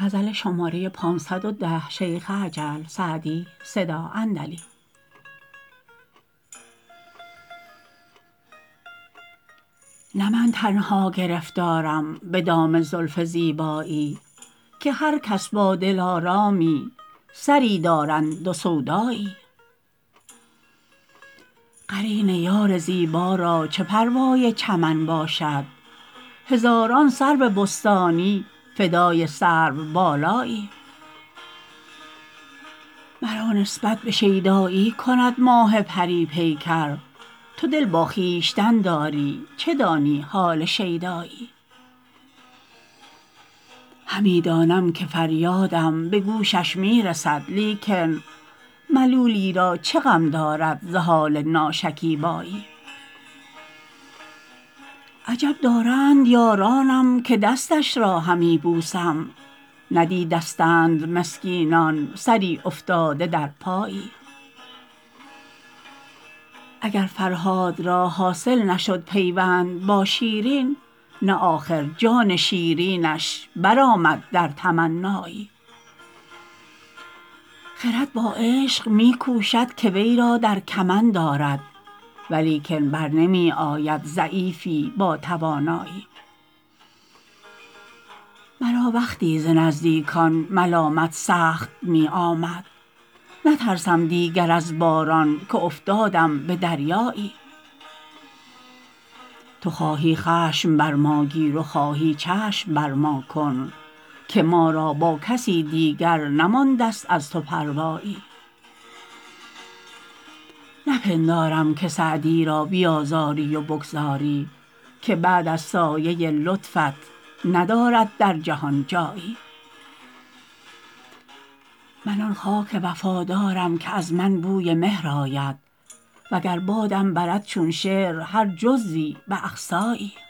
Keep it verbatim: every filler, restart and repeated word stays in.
نه من تنها گرفتارم به دام زلف زیبایی که هر کس با دلارامی سری دارند و سودایی قرین یار زیبا را چه پروای چمن باشد هزاران سرو بستانی فدای سروبالایی مرا نسبت به شیدایی کند ماه پری پیکر تو دل با خویشتن داری چه دانی حال شیدایی همی دانم که فریادم به گوشش می رسد لیکن ملولی را چه غم دارد ز حال ناشکیبایی عجب دارند یارانم که دستش را همی بوسم ندیدستند مسکینان سری افتاده در پایی اگر فرهاد را حاصل نشد پیوند با شیرین نه آخر جان شیرینش برآمد در تمنایی خرد با عشق می کوشد که وی را در کمند آرد ولیکن برنمی آید ضعیفی با توانایی مرا وقتی ز نزدیکان ملامت سخت می آمد نترسم دیگر از باران که افتادم به دریایی تو خواهی خشم بر ما گیر و خواهی چشم بر ما کن که ما را با کسی دیگر نماندست از تو پروایی نپندارم که سعدی را بیازاری و بگذاری که بعد از سایه لطفت ندارد در جهان جایی من آن خاک وفادارم که از من بوی مهر آید وگر بادم برد چون شعر هر جزوی به اقصایی